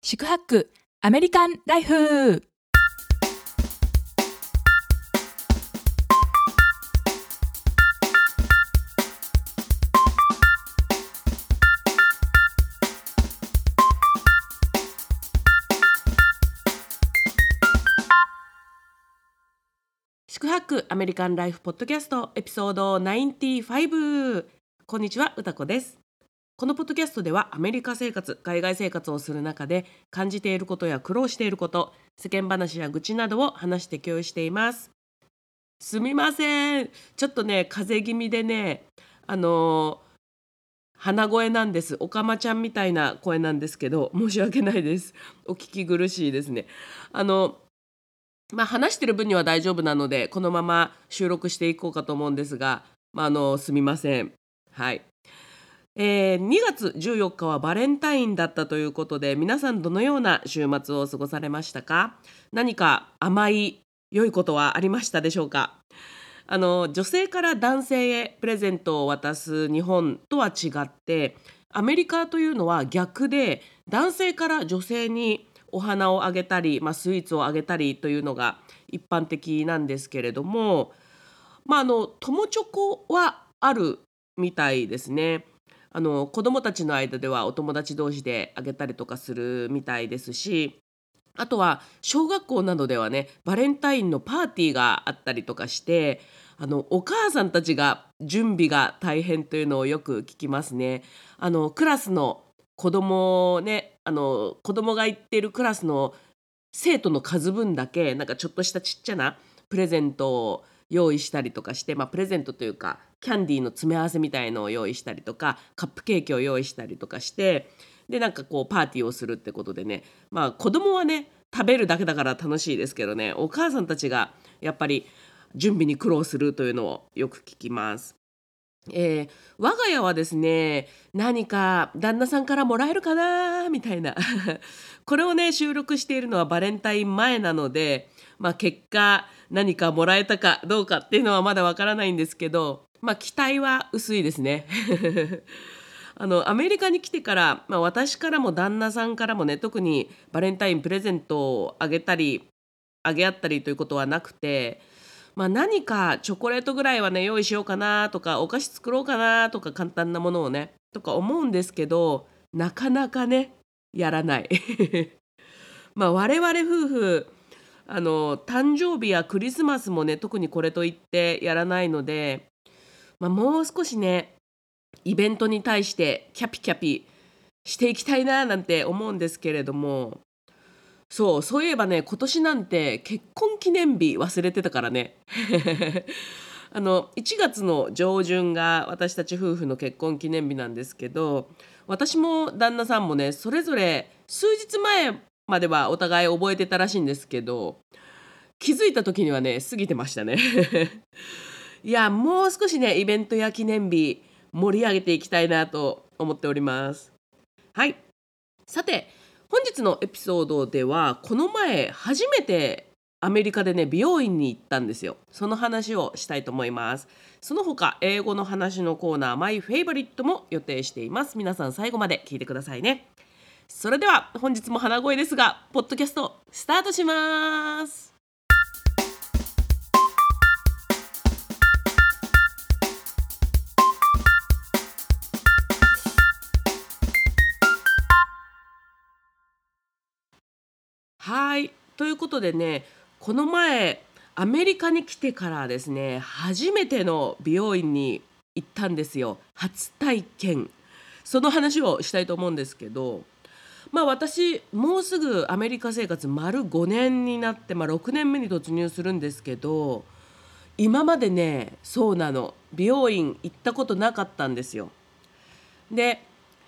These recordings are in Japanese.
宿泊アメリカンライフ。 宿泊アメリカンライフポッドキャストエピソード95。こんにちは、うたこです。このポッドキャストではアメリカ生活、海外生活をする中で感じていることや苦労していること、世間話や愚痴などを話して共有しています。すみません、ちょっとね風邪気味でね鼻声なんです。おかまちゃんみたいな声なんですけど、申し訳ないです。お聞き苦しいですね。話してる分には大丈夫なのでこのまま収録していこうかと思うんですが、すみません。はい。2月14日はバレンタインだったということで、皆さんどのような週末を過ごされましたか？何か甘い良いことはありましたでしょうか？女性から男性へプレゼントを渡す日本とは違って、アメリカというのは逆で、男性から女性にお花をあげたり、スイーツをあげたりというのが一般的なんですけれども、友チョコはあるみたいですね。子どもたちの間ではお友達同士であげたりとかするみたいですし、あとは小学校などではね、バレンタインのパーティーがあったりとかして、お母さんたちが準備が大変というのをよく聞きますね。クラスの子供ね、子供が行っているクラスの生徒の数分だけ、なんかちょっとしたちっちゃなプレゼントを用意したりとかして、プレゼントというかキャンディーの詰め合わせみたいのを用意したりとか、カップケーキを用意したりとかして、でなんかこうパーティーをするってことでね、子供はね食べるだけだから楽しいですけどね、お母さんたちがやっぱり準備に苦労するというのをよく聞きます。我が家はですね、何か旦那さんからもらえるかなみたいなこれをね収録しているのはバレンタイン前なので、結果何かもらえたかどうかっていうのはまだわからないんですけど、期待は薄いですねアメリカに来てから、私からも旦那さんからもね、特にバレンタインプレゼントをあげたりあげ合ったりということはなくて、何かチョコレートぐらいはね用意しようかなとか、お菓子作ろうかなとか、簡単なものをねとか思うんですけど、なかなかねやらない我々夫婦誕生日やクリスマスもね特にこれといってやらないので、もう少しねイベントに対してキャピキャピしていきたいななんて思うんですけれども、そういえばね、今年なんて結婚記念日忘れてたからね1月の上旬が私たち夫婦の結婚記念日なんですけど、私も旦那さんもねそれぞれ数日前まではお互い覚えてたらしいんですけど、気づいた時にはね過ぎてましたねいや、もう少しねイベントや記念日盛り上げていきたいなと思っております。はい。さて、本日のエピソードではこの前初めてアメリカでね美容院に行ったんですよ。その話をしたいと思います。その他英語の話のコーナーマイフェイバリットも予定しています。皆さん最後まで聞いてくださいね。それでは本日も鼻声ですがポッドキャストスタートします。はい。ということでね、この前、アメリカに来てからですね、初めての美容院に行ったんですよ。初体験。その話をしたいと思うんですけど、私、もうすぐアメリカ生活丸5年になって、6年目に突入するんですけど、今までね、そうなの、美容院行ったことなかったんですよ。で、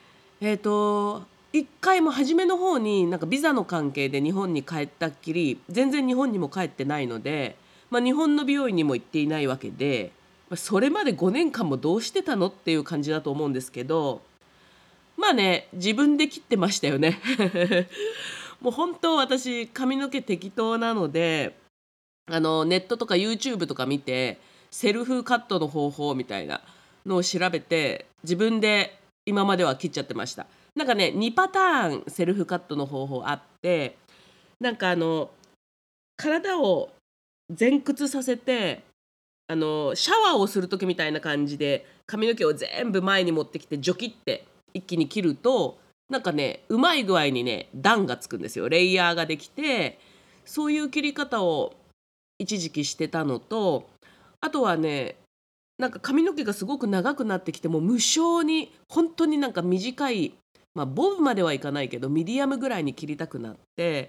一回も初めの方になんかビザの関係で日本に帰ったっきり全然日本にも帰ってないので、日本の美容院にも行っていないわけで、それまで5年間もどうしてたのっていう感じだと思うんですけど、自分で切ってましたよねもう本当私髪の毛適当なので、ネットとか YouTube とか見てセルフカットの方法みたいなのを調べて自分で今までは切っちゃってました。 なんかね2パターンセルフカットの方法あって、なんか体を前屈させて、シャワーをする時みたいな感じで髪の毛を全部前に持ってきてジョキって一気に切ると、なんかねうまい具合にね段がつくんですよ。レイヤーができて、そういう切り方を一時期してたのと、あとはね、なんか髪の毛がすごく長くなってきて、もう無性に本当になんか短い、ボブまではいかないけどミディアムぐらいに切りたくなって、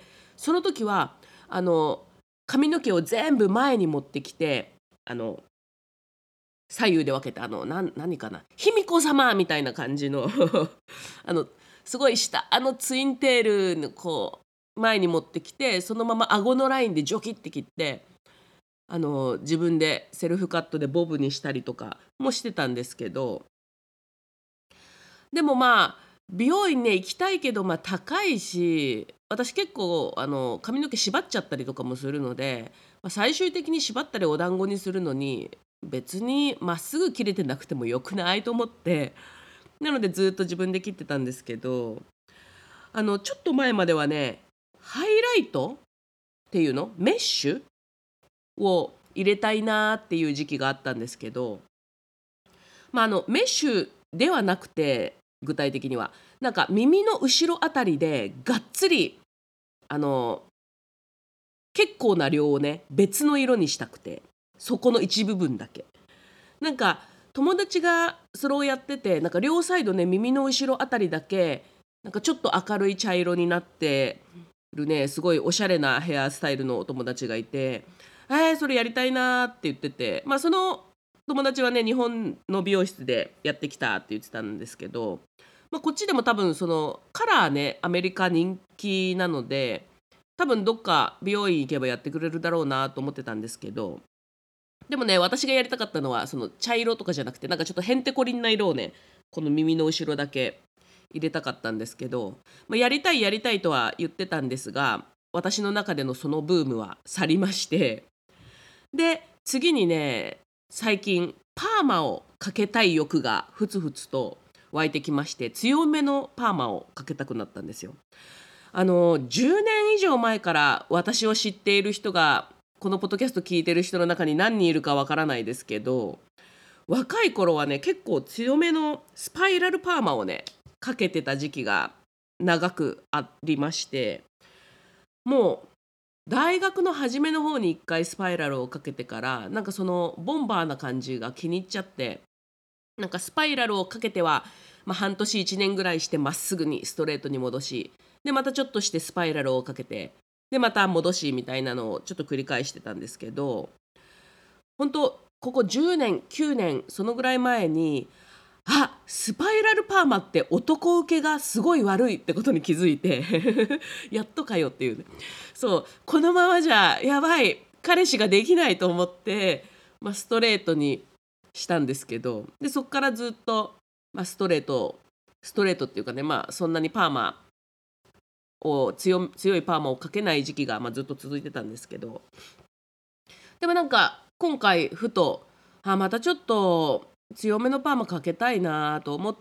その時はあの髪の毛を全部前に持ってきて、あの左右で分けて、何かな、卑弥呼様みたいな感じのあのすごい下ツインテールのこう前に持ってきて、そのまま顎のラインでジョキって切って、自分でセルフカットでボブにしたりとかもしてたんですけど、でも美容院ね行きたいけど、高いし、私結構髪の毛縛っちゃったりとかもするので、最終的に縛ったりお団子にするのに別にまっすぐ切れてなくてもよくないと思って、なのでずっと自分で切ってたんですけど、ちょっと前まではねハイライトっていうのメッシュを入れたいなっていう時期があったんですけど、メッシュではなくて、具体的にはなんか耳の後ろあたりでがっつりあの結構な量をね別の色にしたくて、そこの一部分だけ、なんか友達がそれをやってて、なんか両サイドね耳の後ろあたりだけなんかちょっと明るい茶色になってるね、すごいおしゃれなヘアスタイルのお友達がいて、それやりたいなって言ってて、その友達はね日本の美容室でやってきたって言ってたんですけど、こっちでも多分そのカラーねアメリカ人気なので、多分どっか美容院行けばやってくれるだろうなと思ってたんですけど、でもね私がやりたかったのはその茶色とかじゃなくて、なんかちょっとへんてこりんな色をねこの耳の後ろだけ入れたかったんですけど、やりたいやりたいとは言ってたんですが、私の中でのそのブームは去りまして、で次にね最近パーマをかけたい欲がふつふつと湧いてきまして、強めのパーマをかけたくなったんですよ。10年以上前から私を知っている人がこのポッドキャスト聞いてる人の中に何人いるかわからないですけど、若い頃はね結構強めのスパイラルパーマをねかけてた時期が長くありまして、もう大学の初めの方に一回スパイラルをかけてから、なんかそのボンバーな感じが気に入っちゃって、なんかスパイラルをかけては、半年1年ぐらいしてまっすぐにストレートに戻し、でまたちょっとしてスパイラルをかけて、でまた戻しみたいなのをちょっと繰り返してたんですけど、本当ここ10年9年そのぐらい前に、スパイラルパーマって男受けがすごい悪いってことに気づいてやっとかよっていうね、そうこのままじゃやばい彼氏ができないと思って、ストレートにしたんですけど、でそこからずっと、ストレートっていうかね、そんなにパーマを強いパーマをかけない時期が、ずっと続いてたんですけど、でもなんか今回ふとまたちょっと強めのパーマかけたいなと思って、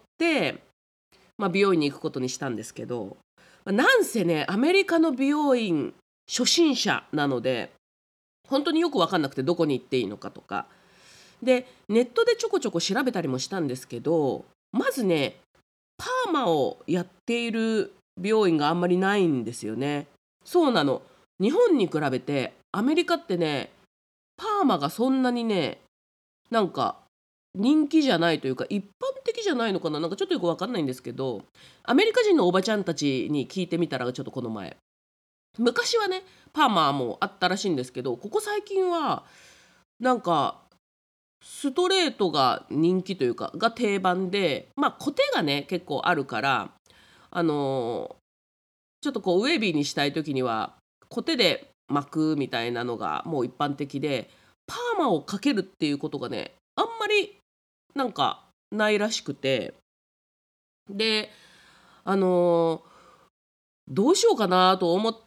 美容院に行くことにしたんですけど、なんせねアメリカの美容院初心者なので本当によく分かんなくて、どこに行っていいのかとかでネットでちょこちょこ調べたりもしたんですけど、まずねパーマをやっている美容院があんまりないんですよね。そうなの、日本に比べてアメリカってねパーマがそんなにねなんか人気じゃないというか、一般的じゃないのかな、なんかちょっとよく分かんないんですけど、アメリカ人のおばちゃんたちに聞いてみたら、ちょっとこの前昔はねパーマもあったらしいんですけど、ここ最近はなんかストレートが人気というかが定番で、コテがね結構あるから、あのちょっとこうウェービーにしたい時にはコテで巻くみたいなのがもう一般的で、パーマをかけるっていうことがねあんまりなんかないらしくて、であのどうしようかなと思って、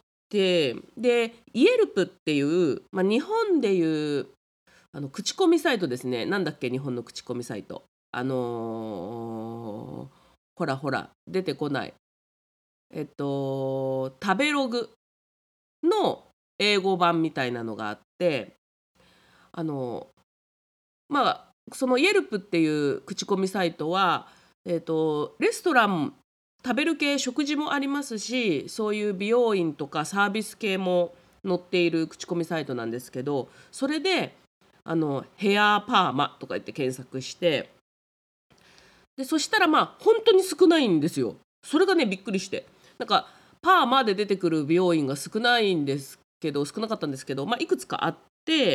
でイエルプっていう、日本でいう口コミサイトですね。なんだっけ日本の口コミサイト、 ほらほら出てこない。食べログの英語版みたいなのがあって、あのそのイェルプっていう口コミサイトは、レストラン、食べる系、食事もありますし、そういう美容院とかサービス系も載っている口コミサイトなんですけど、それでヘアパーマとか言って検索して、でそしたら本当に少ないんですよ。それがねびっくりして、なんかパーマで出てくる美容院が少ないんですけど、少なかったんですけど、いくつかあって、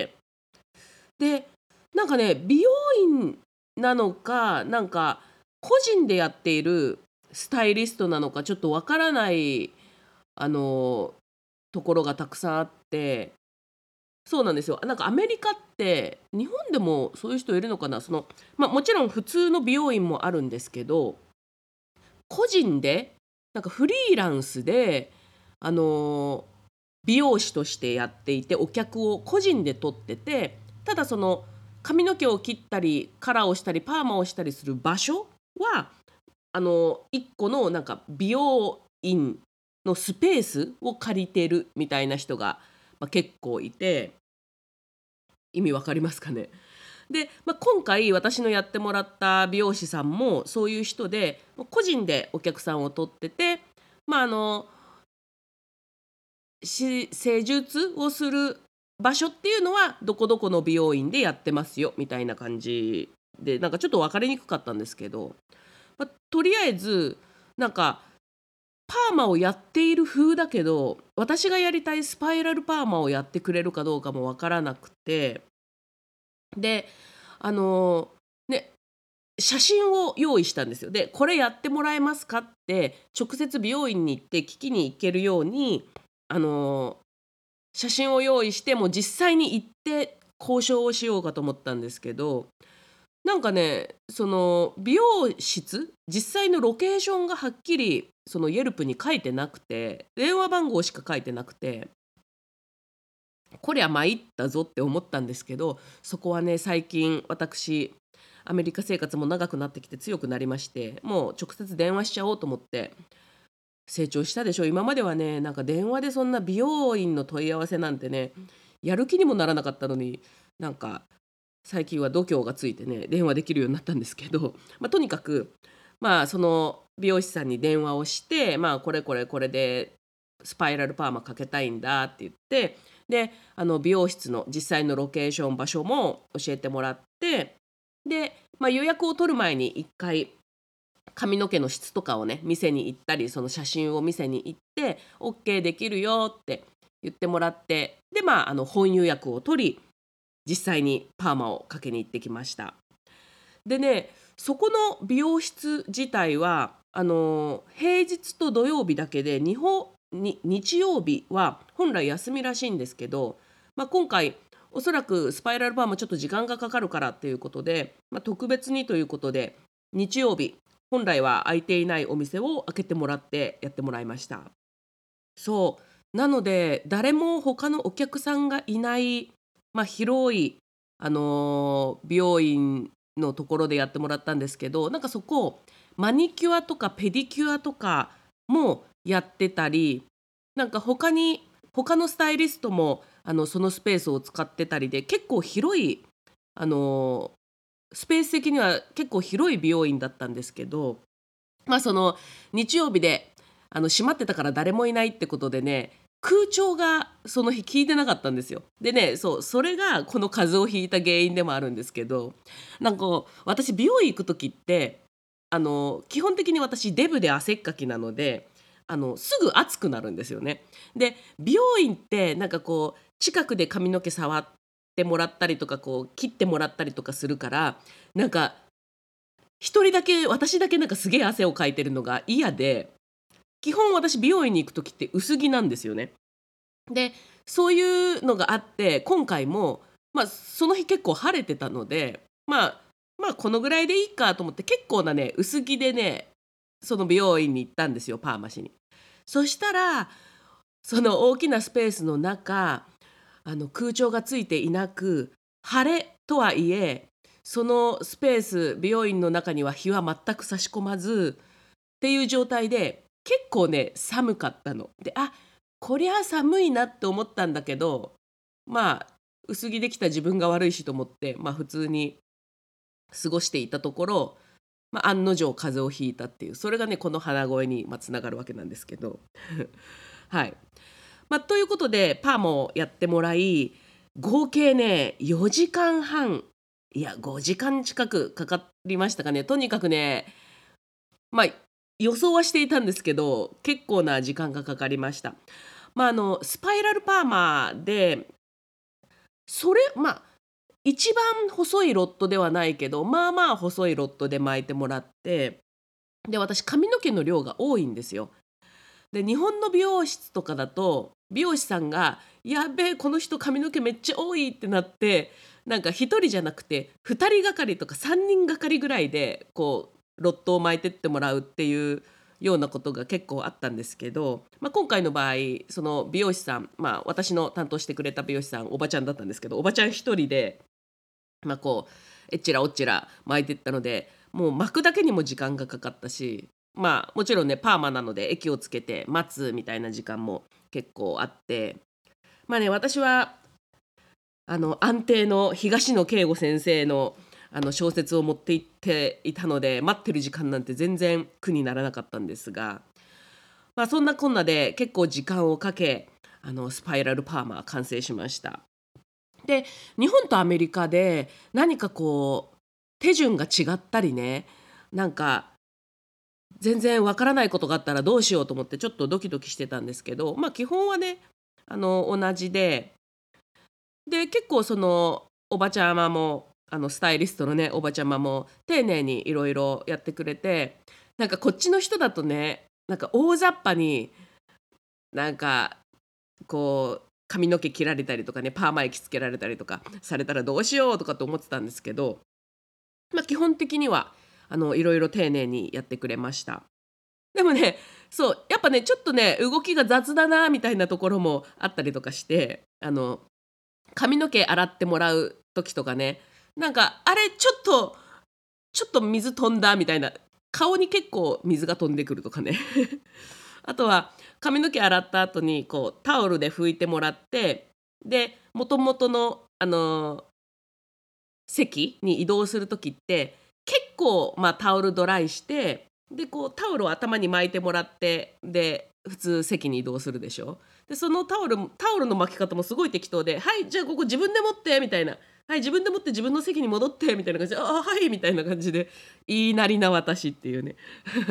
でなんかね美容院なのか、なんか個人でやっているスタイリストなのかちょっとわからないあのところがたくさんあって、そうなんですよ。なんかアメリカって日本でもそういう人いるのかな。もちろん普通の美容院もあるんですけど、個人でなんかフリーランスであの美容師としてやっていて、お客を個人で取ってて、ただその髪の毛を切ったりカラーをしたりパーマをしたりする場所は一個のなんか美容院のスペースを借りてるみたいな人が、結構いて、意味わかりますかね。で、今回私のやってもらった美容師さんもそういう人で、個人でお客さんを取ってて、まあ、あの施術をする場所っていうのはどこどこの美容院でやってますよみたいな感じで、なんかちょっと分かりにくかったんですけど、とりあえずなんかパーマをやっている風だけど、私がやりたいスパイラルパーマをやってくれるかどうかも分からなくて、であのね写真を用意したんですよ。でこれやってもらえますかって直接美容院に行って聞きに行けるようにあの写真を用意して、もう実際に行って交渉をしようかと思ったんですけど、なんかねその美容室実際のロケーションがはっきりそのイェルプに書いてなくて、電話番号しか書いてなくて、こりゃ参ったぞって思ったんですけど、そこはね最近私アメリカ生活も長くなってきて強くなりまして、もう直接電話しちゃおうと思って、成長したでしょ。今まではねなんか電話でそんな美容院の問い合わせなんてねやる気にもならなかったのに、なんか最近は度胸がついてね電話できるようになったんですけど、とにかくその美容師さんに電話をして、これこれこれでスパイラルパーマかけたいんだって言って、で美容室の実際のロケーション場所も教えてもらって、で、予約を取る前に一回髪の毛の質とかをね店に行ったり、その写真を店に行って OK できるよって言ってもらって、で本予約を取り、実際にパーマをかけに行ってきました。でねそこの美容室自体は平日と土曜日だけで日曜日は本来休みらしいんですけど、今回おそらくスパイラルパーマちょっと時間がかかるからっていうことで、特別にということで日曜日本来は空いていないお店を開けてもらってやってもらいました。そうなので誰も他のお客さんがいない、広い、美容院のところでやってもらったんですけど、なんかそこマニキュアとかペディキュアとかもやってたり、なんか他のスタイリストもそのスペースを使ってたりで、結構広いあのスペース的には結構広い美容院だったんですけど、その日曜日で閉まってたから誰もいないってことでね、空調がその日効いてなかったんですよ。でねそれがこの風邪をひいた原因でもあるんですけど、なんか私美容院行く時って基本的に私デブで汗っかきなので、すぐ暑くなるんですよね。で美容院ってなんか近くで髪の毛触ってもらったりとか切ってもらったりとかするから、なんか私だけなんかすげえ汗をかいてるのが嫌で、基本私美容院に行く時って薄着なんですよね。でそういうのがあって、今回もその日結構晴れてたので、このぐらいでいいかと思って結構なね薄着でねその美容院に行ったんですよ、パーマしに。そしたらその大きなスペースの中、空調がついていなく、晴れとはいえそのスペース美容院の中には日は全く差し込まず、 ていう状態で結構ね寒かったので、こりゃ寒いなって思ったんだけど、まあ薄着できた自分が悪いしと思って、普通に過ごしていたところ、案の定風邪をひいたっていう、それがねこの鼻声につながるわけなんですけどはい、ということでパーマをやってもらい、合計ね4時間半、いや5時間近くかかりましたかね。とにかくね、予想はしていたんですけど結構な時間がかかりました。スパイラルパーマで、それ一番細いロットではないけど、細いロットで巻いてもらって、で私髪の毛の量が多いんですよ。で日本の美容室とかだと美容師さんがやべえこの人髪の毛めっちゃ多いってなって、なんか1人じゃなくて2人がかりとか3人がかりぐらいでこうロットを巻いてってもらうっていうようなことが結構あったんですけど、今回の場合その美容師さん、私の担当してくれた美容師さんおばちゃんだったんですけど、おばちゃん1人でこうえっちらおっちら巻いてったので、もう巻くだけにも時間がかかったし、もちろんねパーマなので液をつけて待つみたいな時間も結構あって、私は安定の東野圭吾先生の小説を持って行っていたので、待ってる時間なんて全然苦にならなかったんですが、そんなこんなで結構時間をかけスパイラルパーマ完成しました。で日本とアメリカで何かこう手順が違ったりね、なんか全然わからないことがあったらどうしようと思ってちょっとドキドキしてたんですけど、基本はね同じで結構そのおばちゃまもスタイリストのねおばちゃまも丁寧にいろいろやってくれて、なんかこっちの人だとね、なんか大雑把になんかこう髪の毛切られたりとかね、パーマ液つけられたりとかされたらどうしようとかと思ってたんですけど、基本的にはいろいろ丁寧にやってくれました。でもね、そうやっぱねちょっとね動きが雑だなみたいなところもあったりとかして、髪の毛洗ってもらう時とかね、なんかあれちょっと水飛んだみたいな、顔に結構水が飛んでくるとかねあとは髪の毛洗った後にこうタオルで拭いてもらって、で元々の席に移動する時って結構タオルドライして、でこうタオルを頭に巻いてもらって、で普通席に移動するでしょ。でそのタオルの巻き方もすごい適当で、はいじゃあここ自分で持ってみたいな、はい自分で持って自分の席に戻ってみたいな感じで、はいみたいな感じで言いなりな私っていうね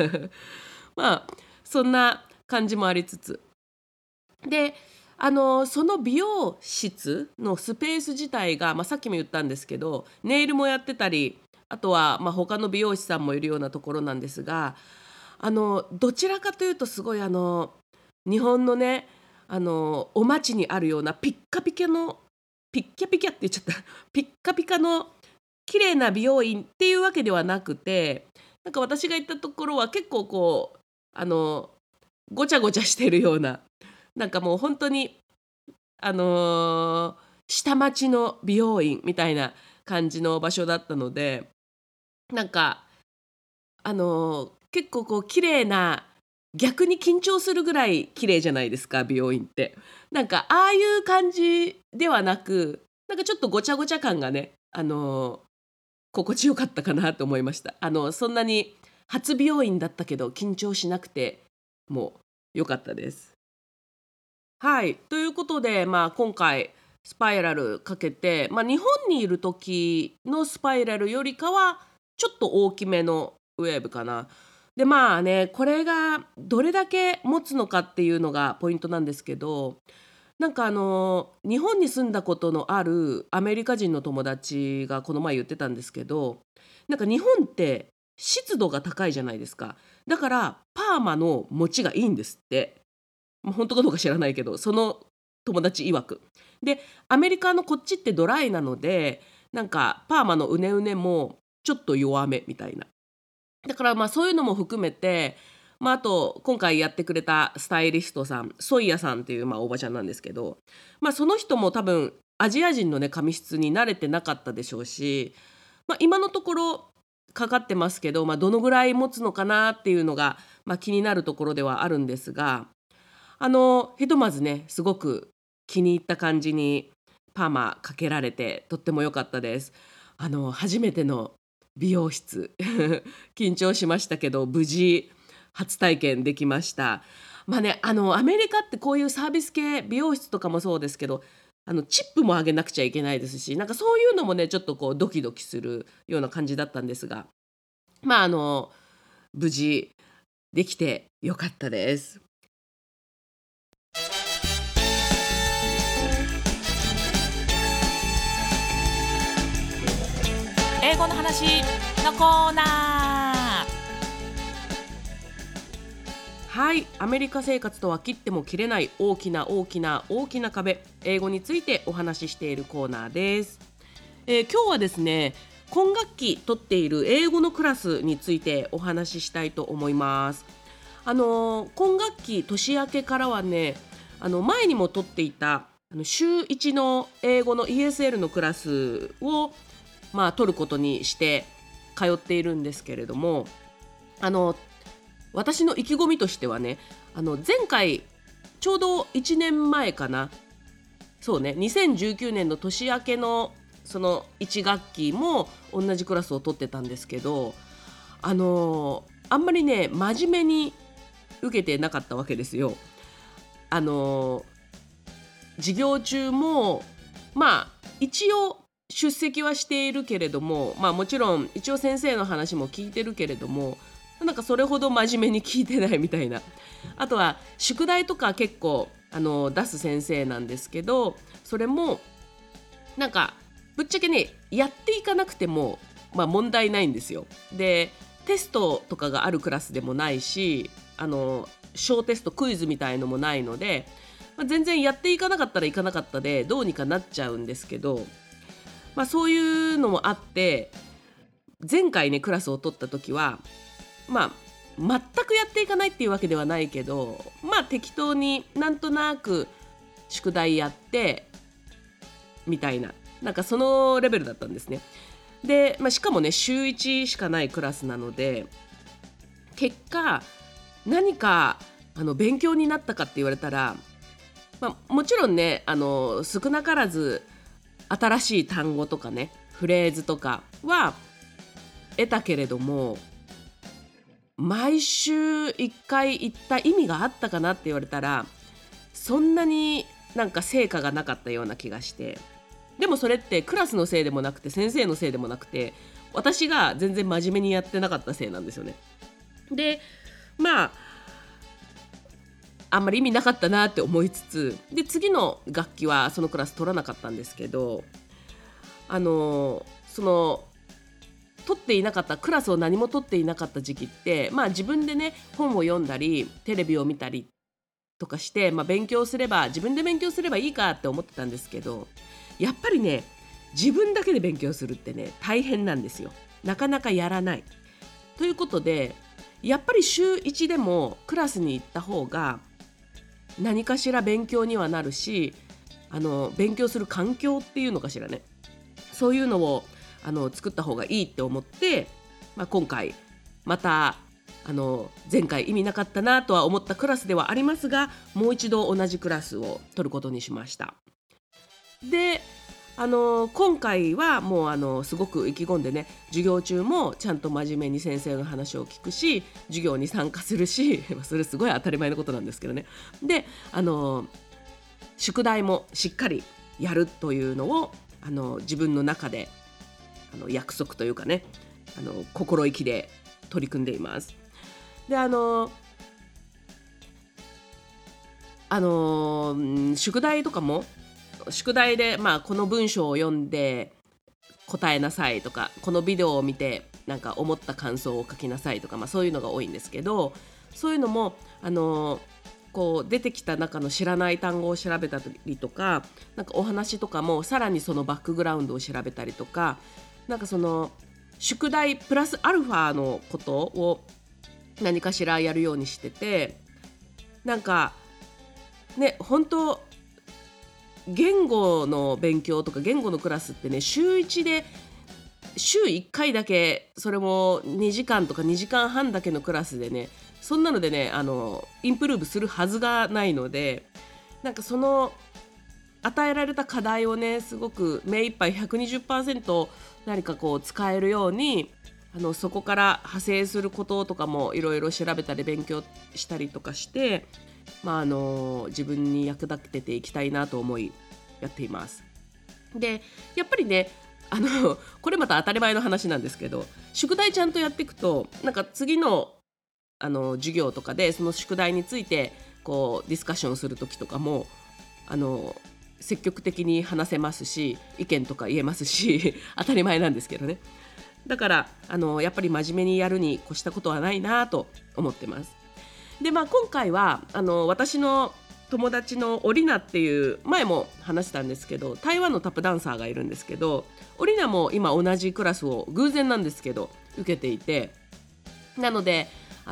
そんな感じもありつつで、その美容室のスペース自体が、さっきも言ったんですけどネイルもやってたり、あとは、他の美容師さんもいるようなところなんですが、どちらかというとすごい日本のねお町にあるようなピッカピカのピッキャピキャって言っちゃったピッカピカの綺麗な美容院っていうわけではなくて、なんか私が行ったところは結構こうごちゃごちゃしてるような、なんかもう本当にあの下町の美容院みたいな感じの場所だったので、なんか結構こう綺麗な、逆に緊張するぐらい綺麗じゃないですか美容院って。なんかああいう感じではなく、なんかちょっとごちゃごちゃ感がね心地よかったかなと思いました。そんなに初美容院だったけど緊張しなくてもう良かったです。はい、ということで、今回スパイラルかけて、日本にいる時のスパイラルよりかはちょっと大きめのウェーブかな。でこれがどれだけ持つのかっていうのがポイントなんですけど、なんか日本に住んだことのあるアメリカ人の友達がこの前言ってたんですけど、なんか日本って湿度が高いじゃないですか。だからパーマの持ちがいいんですって。本当かどうか知らないけど、その友達曰く。でアメリカのこっちってドライなので、なんかパーマのうねうねもちょっと弱めみたいな。だからそういうのも含めて、あと今回やってくれたスタイリストさんソイヤさんっていう、おばちゃんなんですけど、その人も多分アジア人のね髪質に慣れてなかったでしょうし、今のところかかってますけど、どのぐらい持つのかなっていうのが気になるところではあるんですが、ひとまずねすごく気に入った感じにパーマかけられてとっても良かったです。初めての美容室緊張しましたけど無事初体験できました。アメリカってこういうサービス系美容室とかもそうですけど、チップも上げなくちゃいけないですし、なんかそういうのもねちょっとこうドキドキするような感じだったんですが、無事できてよかったです。 英語の話のコーナー。 はい、アメリカ生活とは切っても切れない大きな大きな大きな壁、英語についてお話ししているコーナーです。今日はですね、今学期取っている英語のクラスについてお話ししたいと思います。今学期年明けからはね、前にも取っていた週1の英語の ESL のクラスを取ることにして通っているんですけれども、私の意気込みとしてはね、前回ちょうど1年前かな、そうね、2019年の年明けのその1学期も同じクラスを取ってたんですけど、あんまりね真面目に受けてなかったわけですよ。授業中も一応出席はしているけれども、もちろん一応先生の話も聞いてるけれども、なんかそれほど真面目に聞いてないみたいな。あとは宿題とか結構出す先生なんですけど、それもなんかぶっちゃけねやっていかなくても問題ないんですよ。でテストとかがあるクラスでもないし、小テストクイズみたいのもないので、全然やっていかなかったらいかなかったでどうにかなっちゃうんですけど、そういうのもあって、前回ねクラスを取った時は全くやっていかないっていうわけではないけど、適当になんとなく宿題やってみたいな、なんかそのレベルだったんですね。で、しかもね週1しかないクラスなので、結果何か勉強になったかって言われたら、もちろんね少なからず新しい単語とかねフレーズとかは得たけれども、毎週1回行った意味があったかなって言われたら、そんなになんか成果がなかったような気がして、でもそれってクラスのせいでもなくて先生のせいでもなくて、私が全然真面目にやってなかったせいなんですよね。であんまり意味なかったなって思いつつ、で次の学期はそのクラス取らなかったんですけど、その取っていなかったクラスを何も取っていなかった時期って、自分でね本を読んだりテレビを見たりとかして、勉強すれば自分で勉強すればいいかって思ってたんですけど、やっぱりね自分だけで勉強するってね大変なんですよ。なかなかやらないということで、やっぱり週1でもクラスに行った方が何かしら勉強にはなるし、勉強する環境っていうのかしらね、そういうのを作った方がいいって思って、今回また前回意味なかったなとは思ったクラスではありますが、もう一度同じクラスを取ることにしました。で今回はもうすごく意気込んでね、授業中もちゃんと真面目に先生の話を聞くし、授業に参加するしそれすごい当たり前のことなんですけどね。で宿題もしっかりやるというのを自分の中で約束というかね、心意気で取り組んでいます。で宿題とかも宿題で、この文章を読んで答えなさいとか、このビデオを見てなんか思った感想を書きなさいとか、そういうのが多いんですけど、そういうのもこう出てきた中の知らない単語を調べたりとか、なんかお話とかもさらにそのバックグラウンドを調べたりとか、なんかその宿題プラスアルファのことを何かしらやるようにしてて、なんかね本当言語の勉強とか言語のクラスってね、週1で週1回だけ、それも2時間とか2時間半だけのクラスでねそんなのでねインプルーブするはずがないので、なんかその与えられた課題をねすごく目いっぱい 120% 何かこう使えるようにそこから派生することとかもいろいろ調べたり勉強したりとかして、自分に役立てていきたいなと思いやっています。でやっぱりねこれまた当たり前の話なんですけど、宿題ちゃんとやっていくとなんか次の授業とかでその宿題についてこうディスカッションする時とかも積極的に話せますし、意見とか言えますし当たり前なんですけどね。だからやっぱり真面目にやるに越したことはないなと思ってます。で今回は私の友達のオリナっていう前も話したんですけど、台湾のタップダンサーがいるんですけど、オリナも今同じクラスを偶然なんですけど受けていて、なので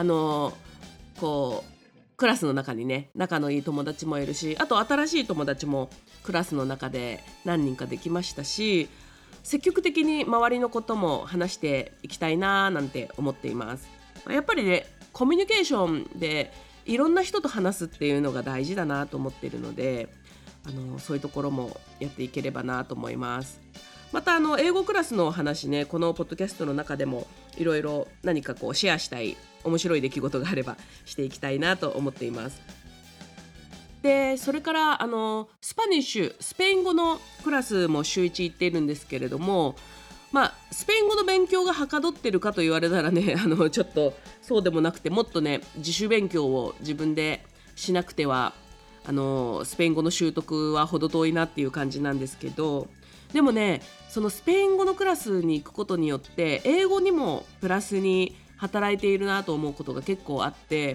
こうクラスの中にね仲のいい友達もいるし、あと新しい友達もクラスの中で何人かできましたし、積極的に周りのことも話していきたいななんて思っています。やっぱりねコミュニケーションでいろんな人と話すっていうのが大事だなと思っているので、そういうところもやっていければなと思います。また英語クラスの話ね、このポッドキャストの中でもいろいろ何かこうシェアしたい面白い出来事があればしていきたいなと思っています。でそれからスパニッシュスペイン語のクラスも週1行っているんですけれども、スペイン語の勉強がはかどってるかと言われたらねちょっとそうでもなくて、もっとね自主勉強を自分でしなくてはスペイン語の習得は程遠いなっていう感じなんですけど、でもねそのスペイン語のクラスに行くことによって英語にもプラスに働いているなと思うことが結構あって、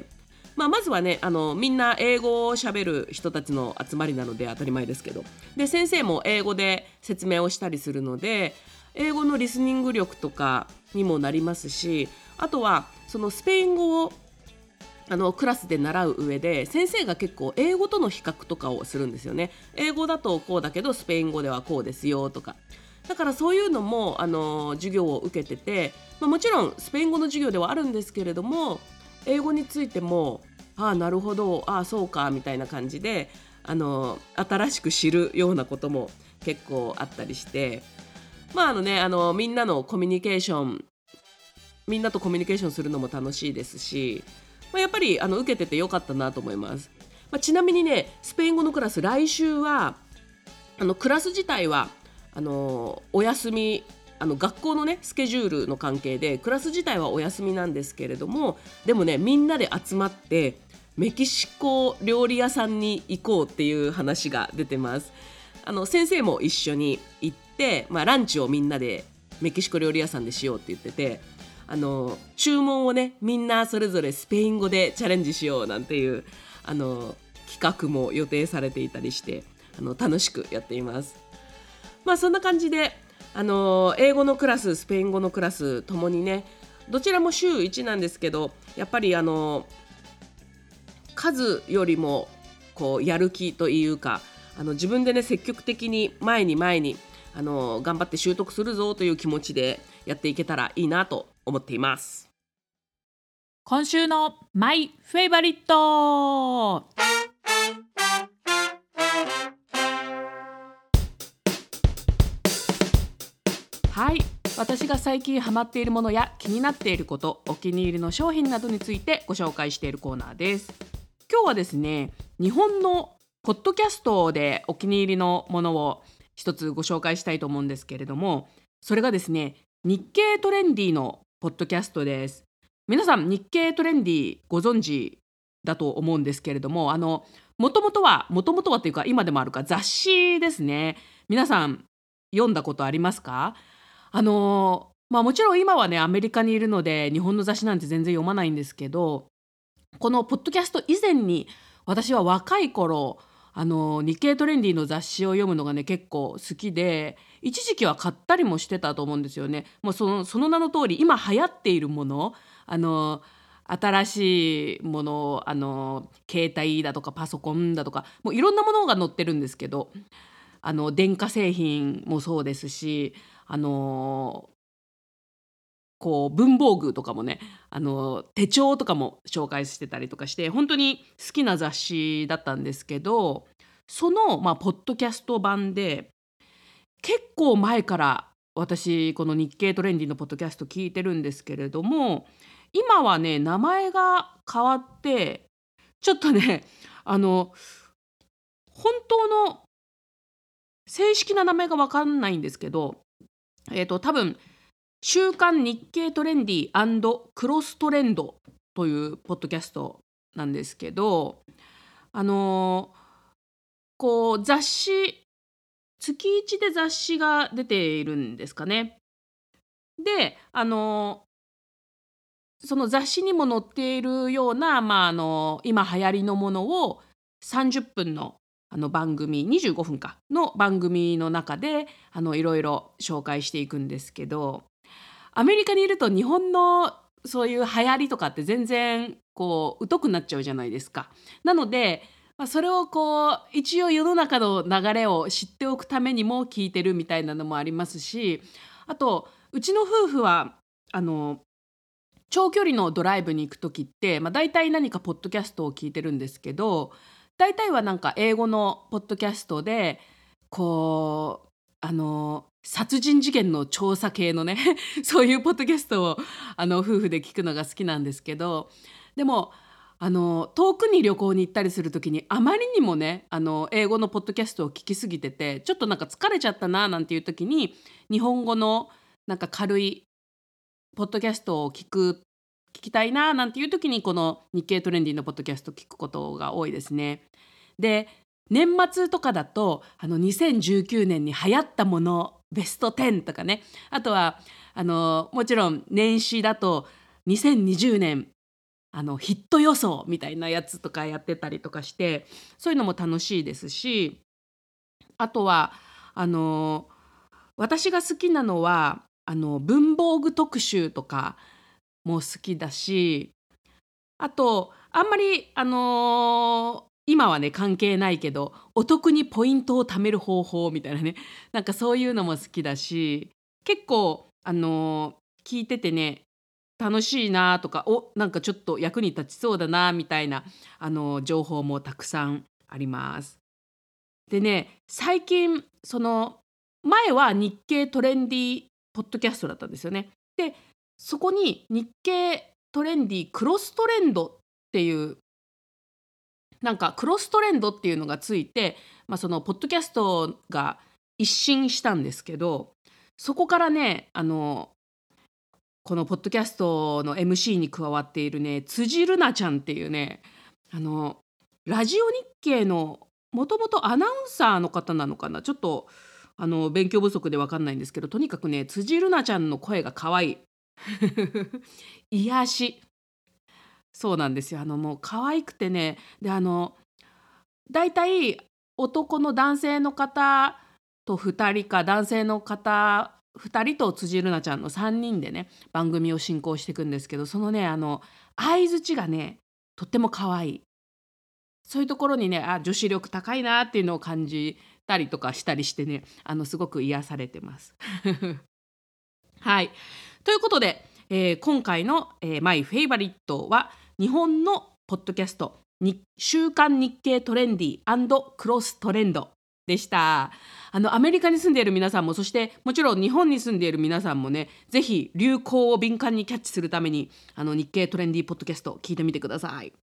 まずはねみんな英語を喋る人たちの集まりなので当たり前ですけど、で先生も英語で説明をしたりするので英語のリスニング力とかにもなりますし、あとはそのスペイン語をクラスで習う上で先生が結構英語との比較とかをするんですよね。英語だとこうだけどスペイン語ではこうですよとか、だからそういうのも授業を受けてて、もちろんスペイン語の授業ではあるんですけれども、英語についてもなるほどそうかみたいな感じで新しく知るようなことも結構あったりして、みんなのコミュニケーションみんなとコミュニケーションするのも楽しいですし、やっぱり受けててよかったなと思います。ちなみにねスペイン語のクラス来週はクラス自体はお休み、学校のねスケジュールの関係でクラス自体はお休みなんですけれども、でもねみんなで集まってメキシコ料理屋さんに行こうっていう話が出てます。先生も一緒に行って、ランチをみんなでメキシコ料理屋さんでしようって言ってて、注文をねみんなそれぞれスペイン語でチャレンジしようなんていう企画も予定されていたりして楽しくやっています。そんな感じで英語のクラススペイン語のクラスともにねどちらも週1なんですけど、やっぱり数よりもこうやる気というか自分でね積極的に前に頑張って習得するぞという気持ちでやっていけたらいいなと思っています。 今週のマイフェイバリット。はい、私が最近ハマっているものや気になっていること、お気に入りの商品などについてご紹介しているコーナーです。今日はですね、日本のポッドキャストでお気に入りのものを一つご紹介したいと思うんですけれども、それがですね、日経トレンディのポッドキャストです。皆さん日経トレンディご存知だと思うんですけれども、もともとはというか今でもあるか雑誌ですね。皆さん読んだことありますか？もちろん今はねアメリカにいるので日本の雑誌なんて全然読まないんですけど、このポッドキャスト以前に私は若い頃日経トレンディの雑誌を読むのがね結構好きで、一時期は買ったりもしてたと思うんですよね。もうその名の通り今流行っているもの、新しいもの、携帯だとかパソコンだとかもういろんなものが載ってるんですけど、電化製品もそうですし、 こう文房具とかもね、手帳とかも紹介してたりとかして、本当に好きな雑誌だったんですけど、その、ポッドキャスト版で、結構前から私この日経トレンディのポッドキャスト聞いてるんですけれども、今はね名前が変わって、ちょっとね本当の正式な名前が分かんないんですけど、多分週刊日経トレンディクロストレンドというポッドキャストなんですけど、あのこう雑誌、月1で雑誌が出ているんですかね。で、その雑誌にも載っているような、今流行りのものを30分の番組、25分かの番組の中でいろいろ紹介していくんですけど、アメリカにいると日本のそういう流行りとかって全然こう疎くなっちゃうじゃないですか。なので、それをこう一応世の中の流れを知っておくためにも聞いてるみたいなのもありますし、あとうちの夫婦は長距離のドライブに行くときって、大体何かポッドキャストを聞いてるんですけど、大体はなんか英語のポッドキャストで、こう殺人事件の調査系のねそういうポッドキャストを夫婦で聞くのが好きなんですけど、でも遠くに旅行に行ったりするときに、あまりにもね英語のポッドキャストを聞きすぎてて、ちょっとなんか疲れちゃったななんていうときに、日本語のなんか軽いポッドキャストを聞きたいななんていう時に、この日経トレンディのポッドキャスト聞くことが多いですね。で、年末とかだと2019年に流行ったものベスト10とかね、あとはもちろん年始だと2020年ヒット予想みたいなやつとかやってたりとかして、そういうのも楽しいですし、あとは私が好きなのは文房具特集とかも好きだし、あとあんまり今はね関係ないけど、お得にポイントを貯める方法みたいなね、なんかそういうのも好きだし、結構聞いててね楽しいなとか、なんかちょっと役に立ちそうだなみたいな情報もたくさんあります。でね、最近前は日経トレンディポッドキャストだったんですよね。で、そこに日経トレンディクロストレンドっていう、なんかクロストレンドっていうのがついて、そのポッドキャストが一新したんですけど、そこからねこのポッドキャストの MC に加わっているね辻るなちゃんっていうね、ラジオ日経のもともとアナウンサーの方なのかな、ちょっと勉強不足で分かんないんですけど、とにかくね辻るなちゃんの声が可愛い癒し、そうなんですよ。もう可愛くてね、でだいたい男の男性の方と2人か、男性の方2人と辻るなちゃんの3人でね番組を進行していくんですけど、そのね相槌がねとっても可愛い。そういうところにね、女子力高いなっていうのを感じたりとかしたりしてね、すごく癒されてますはい、ということで、今回の、マイフェイバリットは日本のポッドキャスト週刊日経トレンディクロストレンドでした。アメリカに住んでいる皆さんも、そしてもちろん日本に住んでいる皆さんもね、ぜひ流行を敏感にキャッチするために日経トレンディポッドキャスト聞いてみてください。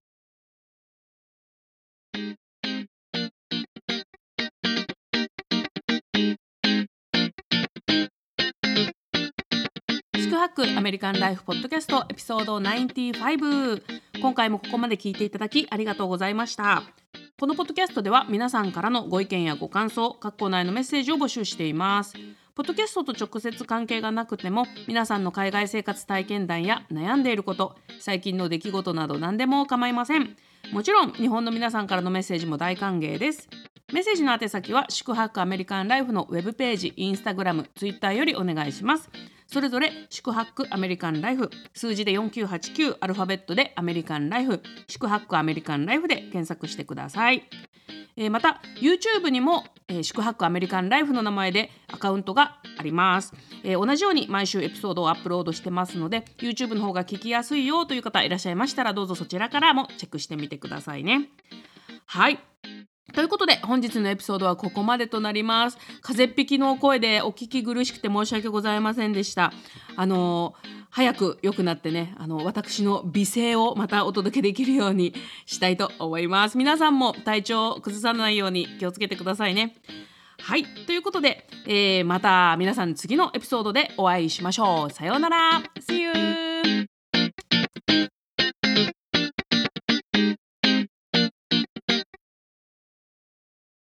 宿泊アメリカンライフポッドキャストエピソード95、今回もここまで聞いていただきありがとうございました。このポッドキャストでは皆さんからのご意見やご感想、各コーナーへのメッセージを募集しています。ポッドキャストと直接関係がなくても、皆さんの海外生活体験談や悩んでいること、最近の出来事など何でも構いません。もちろん日本の皆さんからのメッセージも大歓迎です。メッセージの宛先は宿泊アメリカンライフのウェブページ、インスタグラム、ツイッターよりお願いします。それぞれ宿泊アメリカンライフ、数字で4989、アルファベットでアメリカンライフ、宿泊アメリカンライフで検索してください。また YouTube にも宿泊アメリカンライフの名前でアカウントがあります。同じように毎週エピソードをアップロードしてますので YouTube の方が聞きやすいよという方いらっしゃいましたらどうぞそちらからもチェックしてみてくださいね。はい、ということで本日のエピソードはここまでとなります。風邪っ引きの声でお聞き苦しくて申し訳ございませんでした。早く良くなってね、私の美声をまたお届けできるようにしたいと思います。皆さんも体調を崩さないように気をつけてくださいね。はい、ということで、また皆さん次のエピソードでお会いしましょう。さようなら。See you!